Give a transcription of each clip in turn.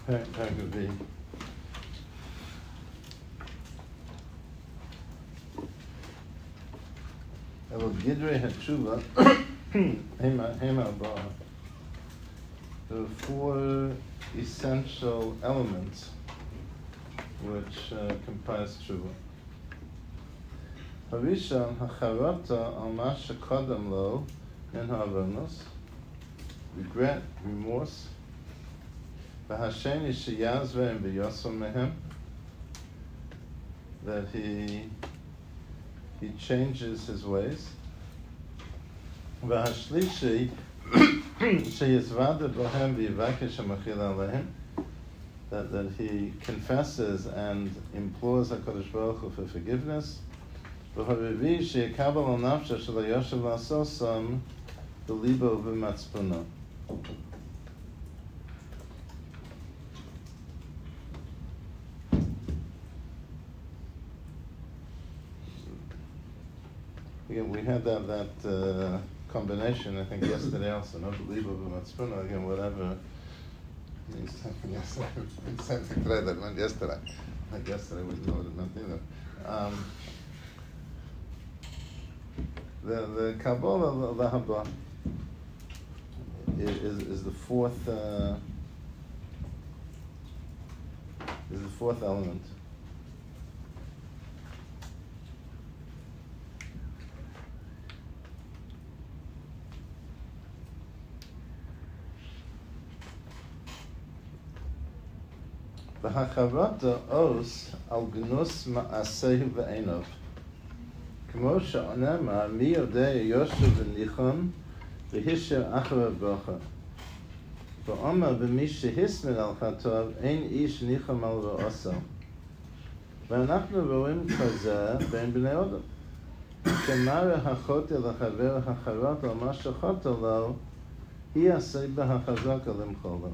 Paragraph B. Elo Gidrei HaTshuva Hema Ba. There are four essential elements which comprise tshuva. Harishon hacharata al ma shekodam lo min ha'avonos, regret, remorse. V'hasheni sheyazveim v'yosam mehem, that he changes his ways. V'hashlishi sheyizvada bohem v'yivakesh ha'machil alehem, that he confesses and implores HaKadosh Baruch Hu for forgiveness. V'harivi sheyakabel al nafsha shelo yoshev la'asosam b'libo v'matzpuna. Again, we had that combination, I think, yesterday also. No believe of Matzpuna, again, whatever. Something today that meant yesterday. Like yesterday, we didn't know what it meant either. The Kabbalah of the Haba is the fourth element. V'hacharata os al gnus ma'asehu v'enov. K'mo she'onema mi yodei yoshev v'nichon v'hisher achar bracha. V'omer v'mi shehismed al chatov ein ish nichon al v'osa. V'anachnu ro'im kazeh ben b'nei odom. K'mare hachoti l'chaver hacharata al ma shechota lo hi aseh b'hachazaka limcholo.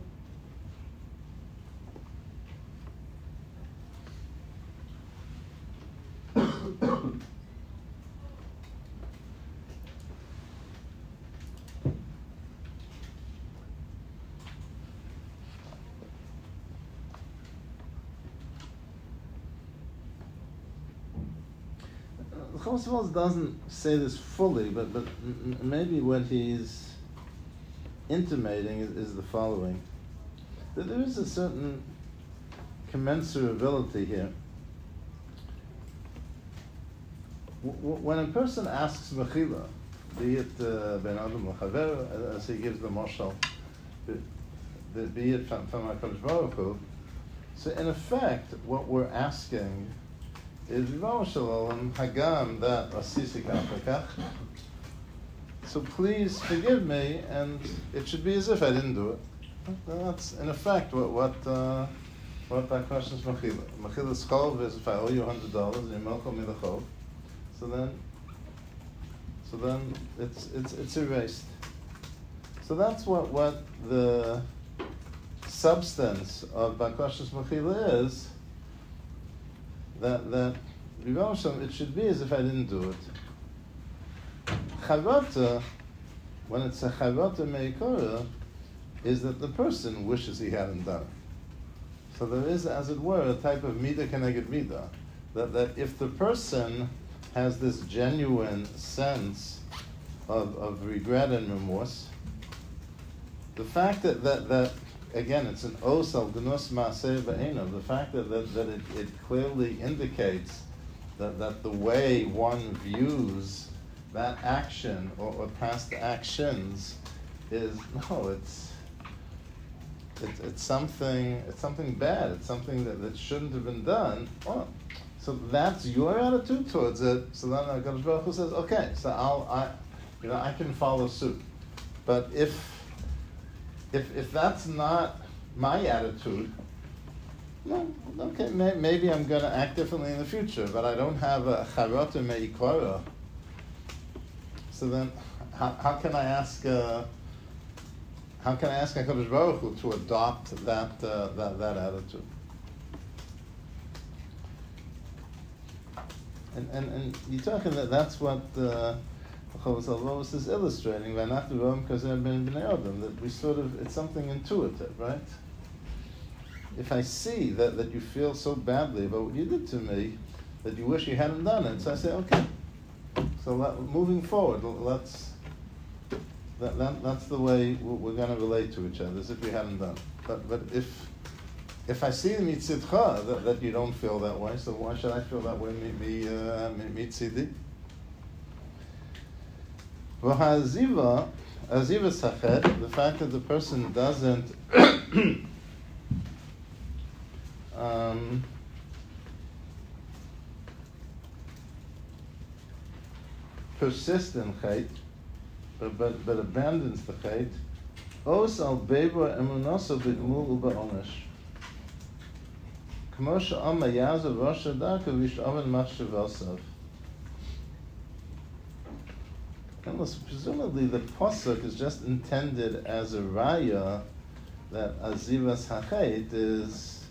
Chosrosh doesn't say this fully, but maybe what he's intimating is the following: that there is a certain commensurability here. When a person asks mechila, be it ben adam l'chaver, as he gives the mashal, be it from HaKadosh Baruch Hu, so in effect, what we're asking is Ribono Shel Olam hagam that asisi kach. So please forgive me, and it should be as if I didn't do it. That's in effect what that question is mechila. Mechilas chov is if I owe you $100 and you melchel me the chov. So then it's erased. So that's what the substance of Bakashas Mechila is. That Ribono Shel Olam, it should be as if I didn't do it. Charata, when it's a charata meikora, is that the person wishes he hadn't done it. So there is, as it were, a type of midah keneged midah. That if the person has this genuine sense of regret and remorse, the fact that again, it's an os al gnus ma'aseh v'enov, the fact that it clearly indicates that the way one views that action or past actions is, no, it's something bad, it's something that shouldn't have been done. Oh, so that's your attitude towards it. So then HaKadosh Baruch Hu says, okay, so I can follow suit. But if that's not my attitude, no, okay, maybe I'm going to act differently in the future, but I don't have a charata meikora. So then, how can I ask HaKadosh Baruch Hu to adopt that attitude? And you're talking that's what Chovos HaLevavos is illustrating. That we sort of, it's something intuitive, right? if I see that you feel so badly about what you did to me that you wish you hadn't done it, so I say, okay. So moving forward, that's the way we're going to relate to each other, as if we hadn't done it. But if I see mitzidcha that you don't feel that way, so why should I feel that way mitzidi? V'ha'aziva, aziva sachet, the fact that the person doesn't persist in chait, but abandons the chait, os al beba emunaso b'gmul u'ba'onesh. K'mo she'ama yazav rosh hadaka v'yish'aven machshav. Presumably the pasuk is just intended as a raya that azivas hachait is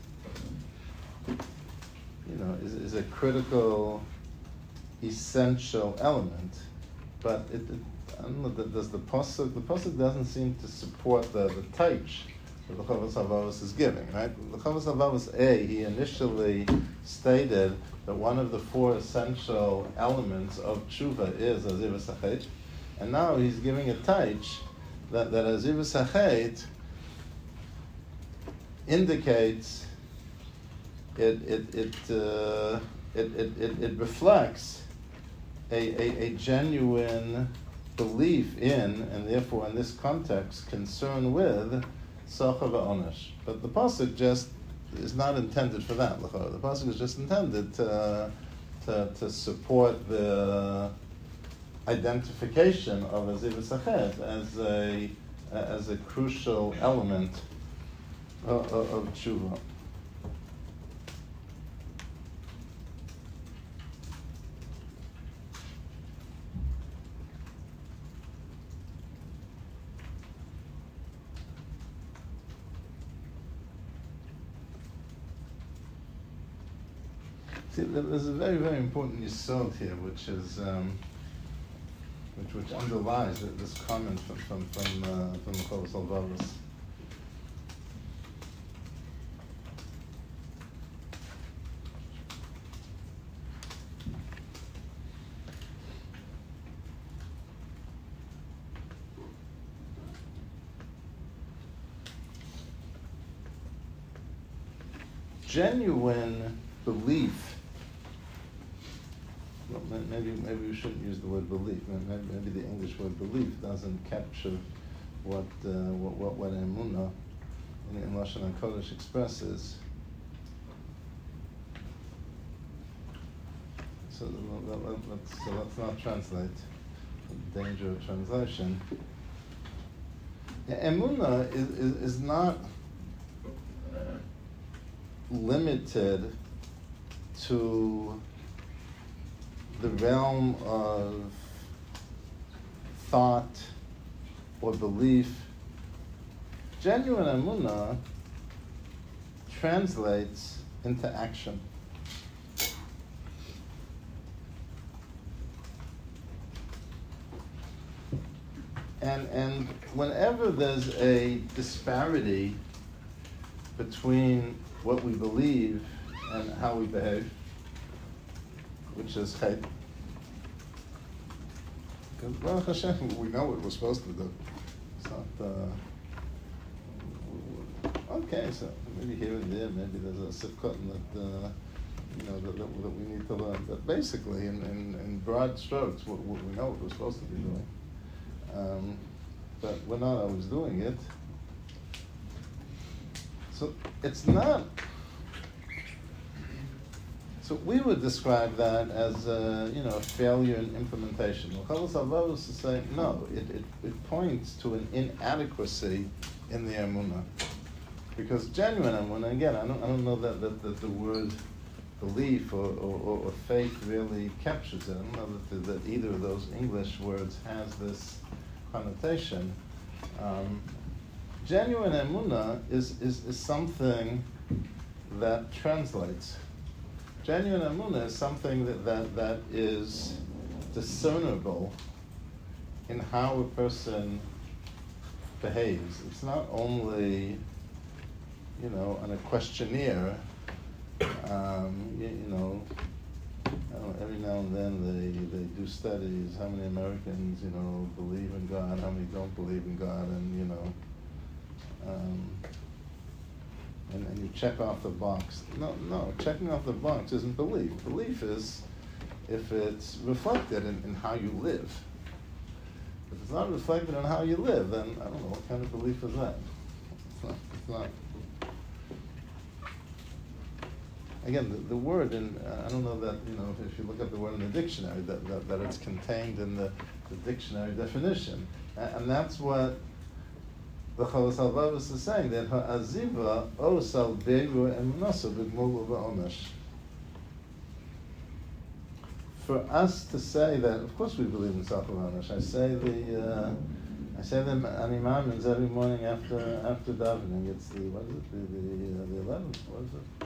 a critical, essential element. But I don't know, does the pasuk doesn't seem to support the taich that the Chavos HaLevavos is giving, right? The Chavos HaLevavos he initially stated that one of the four essential elements of tshuva is azivas hachait, and now he's giving a taich that azivas hachait indicates it reflects a genuine belief in, and therefore in this context, concern with Socha v'Onesh. But the pasuk just is not intended for that. The pasuk is just intended to support the identification of Azivas Hachet as a crucial element of tshuva. See, there's a very, very important yesod here, which is which underlies this comment from the Chavos HaLevavos. Genuine belief. Well, maybe we shouldn't use the word belief. Maybe the English word belief doesn't capture what emunah in Lashon HaKodesh expresses. So let's not translate. The danger of translation. Emunah is not limited to the realm of thought or belief. Genuine emunah translates into action. And whenever there's a disparity between what we believe and how we behave, which is chait. Because Baruch Hashem, we know what we're supposed to do. It's not, okay, so maybe here and there, maybe there's a sifkot that we need to learn. But basically, in broad strokes, we know what we're supposed to be doing. But we're not always doing it. So it's not. So we would describe that as a failure in implementation. The Chavos HaLevavos is saying no. It points to an inadequacy in the emunah, because genuine emunah, again, I don't know that the word belief or faith really captures it. I don't know that either of those English words has this connotation. Genuine emunah is something that translates. Genuine emunah is something that is discernible in how a person behaves. It's not only, on a questionnaire, you know, I don't know, every now and then they do studies, how many Americans, believe in God, how many don't believe in God, and, and you check off the box. No, checking off the box isn't belief. Belief is if it's reflected in how you live. If it's not reflected in how you live, then I don't know, what kind of belief is that? It's not. Again, the word, I don't know that, if you look up the word in the dictionary, that it's contained in the dictionary definition. And that's what the Chovos HaLevavos is saying, that ha'aziva osal beru emnoso b'gmul u'ba'omesh. For us to say that, of course we believe in self-awareness. I say the animamins every morning after davening. It's the 11th. What is it?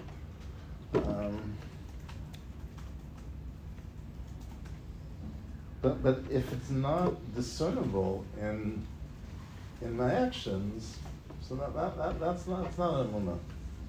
But if it's not discernible in my actions, so that's not an emunah.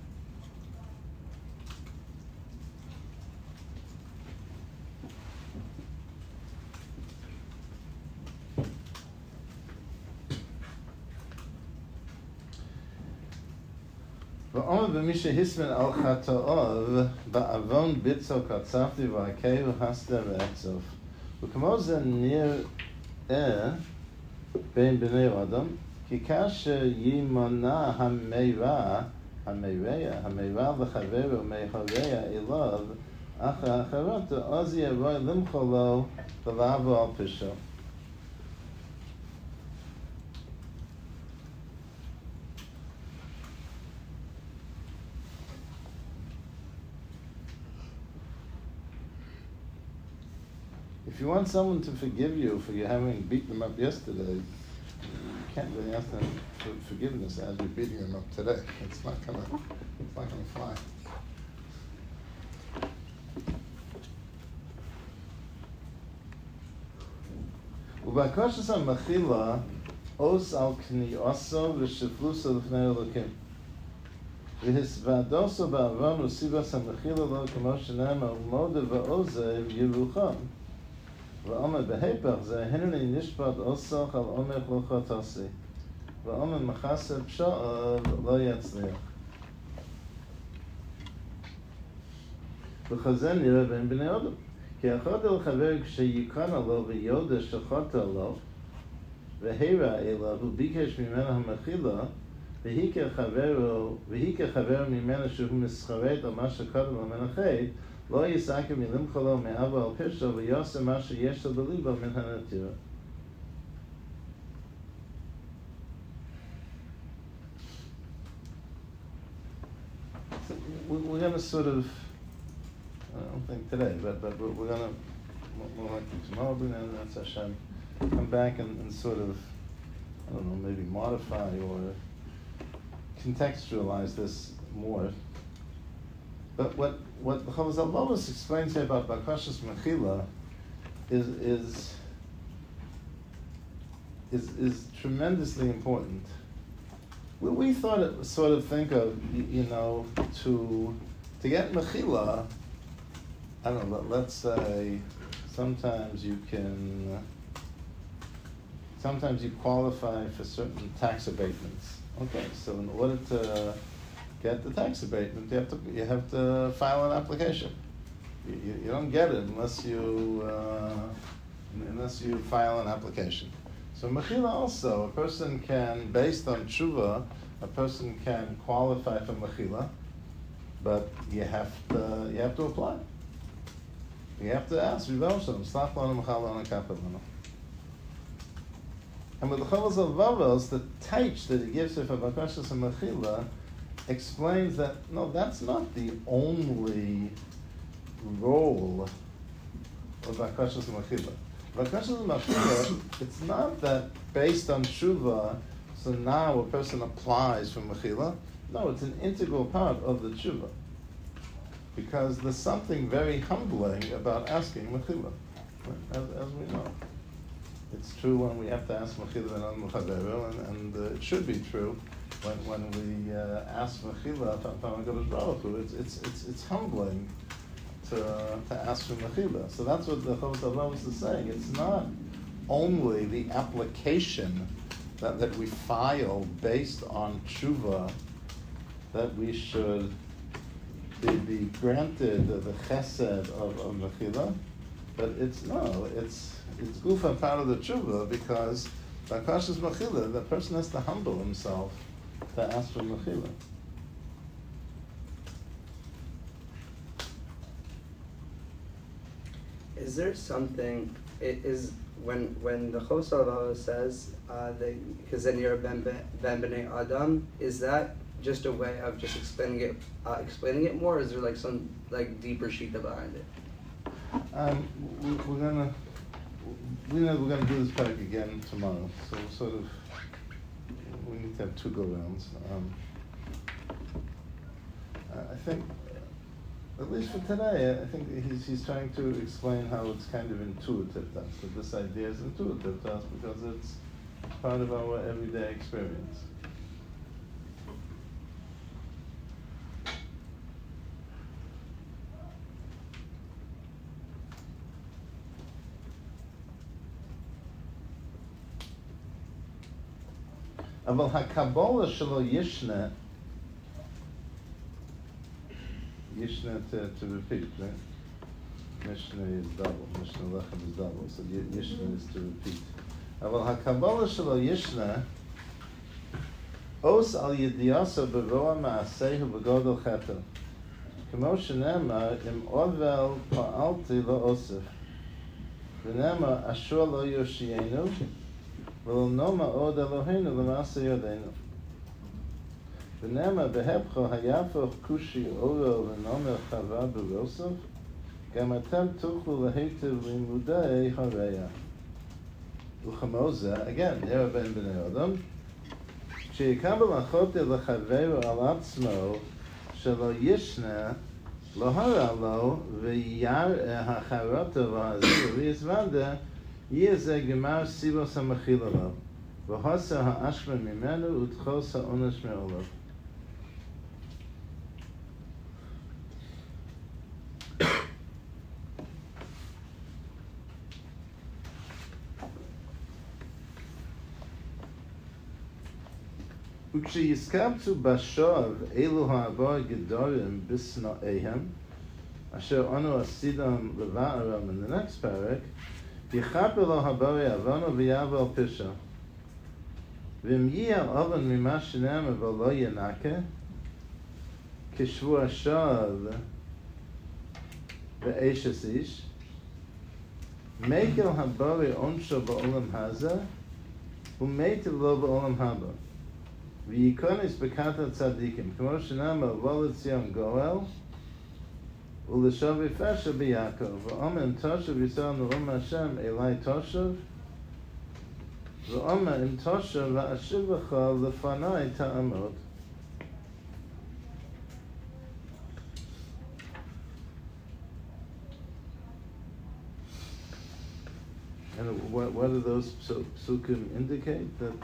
V'omer b'misha hismen al chato'ov ba'avon bitzo katzafti v'akevu hasda v'etzof v'kamo ze nir'eh ben b'nei adam ki kasher yimana hameira v'chaveru mechaveya ilav acha acharot oz yevoi limcholo v'lavo al pisho. If you want someone to forgive you for you having beaten them up yesterday, you can't really ask them for forgiveness as you're beating them up today. It's not gonna fly. Ubakoshes ha-mechila os al knioso v'shefluso l'fnei Elokim. V'hisvadoso ba'avon u'sibas ha-mechila lo k'mo shenema u'moda v'oze v'yirucham. V'omer behepach ze hineni nishpat osoch al omer chotasi. V'omer machase psha'av lo yatzliach. V'chazen nireh ben b'nei adam. Ki achad el chaver k'sheyikana lo v'yoda shechata lo v'heira elav u'bikesh mimena hamachila v'hike chaver mimena shehu mischaret al ma shekadam al menachet lo yisakim yilimchalo me'ava al pisho v'yosem ma sheyesh lo b'libo min hanatira. We're going to sort of, I don't think today, but we're going to, more likely tomorrow, and that's Hashem, come back and sort of, I don't know, maybe modify or contextualize this more. But what the Chovos HaLevavos explains here about Bakashas Mechila is tremendously important. We thought it sort of think of, to get Mechila, I don't know, let's say sometimes you qualify for certain tax abatements. Okay, so in order to get the tax abatement, you have to file an application. You don't get it unless you file an application. So Mechila also, a person can, based on tshuva, a person can qualify for Mechila, but you have to apply. You have to ask, and with the Chovos HaLevavos, the taich that he gives here for Bakashas and Mechila explains that, no, that's not the only role of Bakashas and Mechila. Bakashas and Mechila, it's not that based on tshuva, so now a person applies for Mechila. No, it's an integral part of the tshuva. Because there's something very humbling about asking Mechila, as we know. It's true when we have to ask Mechila and it should be true when we ask mechila from HaKadosh Baruch Hu, it's humbling to ask for mechila. So that's what the Chovos HaLevavos is saying. It's not only the application that we file based on tshuva that we should be granted the chesed of mechila, but it's gufa part of the tshuva, because by Parshas Mechila, the person has to humble himself to ask for mechila. Is there something? Is when the Chovos HaLevavos says because then you're a ben b'nei Adam, is that just a way of just explaining it more, or is there like some deeper shita behind it? We're gonna do this parak again tomorrow, so sort of we need to have two go rounds. I think, at least for today, I think he's trying to explain how it's kind of intuitive to us. So this idea is intuitive to us because it's part of our everyday experience. אבל הקבלה שלו ישנה to repeat, right? Mishnah is double. Mishnah Lechem is double. So Yishna is to repeat. אבל הקבלה שלו ישנה עוש על ידיעסו ברוע מעשיהו בגודל חטא. כמו שנאמר, אם עוול פעלתי לא אוסף. ונאמר, אשור לא יושיענו, ולא נאמר עוד אלוהינו למעשה ידינו. ונאמר בהפכו היפוך כושי אורו ונאמר חווה ברוסף, גם אתם תוכלו להיטיב לימודי הרע. וכמו זה, again, נראה בין בני אדם, שיקבל החוטא לחברו על עצמו, שלא ישנה, לא הרע לו, וירא החרטו והזיר ויזוונדה, יהיה זה גמר סיבוס המחיל עליו, והוסר האשמה ממנו ותחוס העונש מעולו. וכשיסקבצו בשוב אלו העבור גדורים בסנאיהם, אשר אנו עשידם לבערם in the next parak, יכפר לו הבורא עוונו ויעבור פשע. ואם יהיה אבן ממה שנאמר ולא ינקה, כשבוע שוב באשס איש, מקל הבורא עונשו בעולם הזה, ומיטיב לו בעולם הבא. וייכנס בקטע צדיקים, כמו שנאמר ולא ציון גואל, ולשוב יפשע ביעקב, ואומר אם תושב ישראל נאום השם אלי תושב, ואומר אם תושב ואשיב לך לפני תעמוד. And what do those psukim indicate? That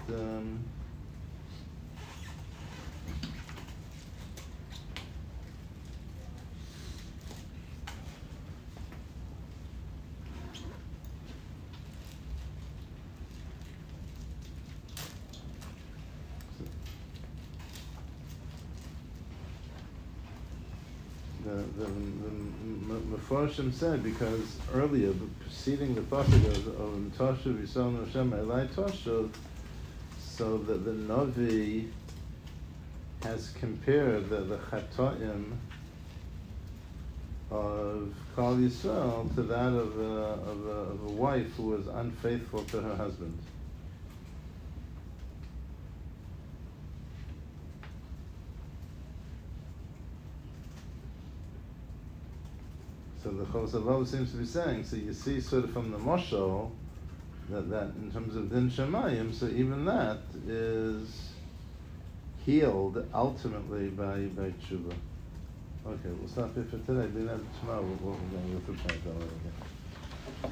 the Mefarshim said, because earlier, preceding the pasuk of Toshav Yisrael Hashem Elai Toshav, so that the Navi has compared the Chatoim of Klal Yisrael to that of a wife who was unfaithful to her husband. So the Chovos HaLevavos seems to be saying, so you see sort of from the Moshel, that in terms of Din Shemayim, so even that is healed ultimately by tshuva. Okay, we'll stop here for today. Tomorrow we'll go through Parak again.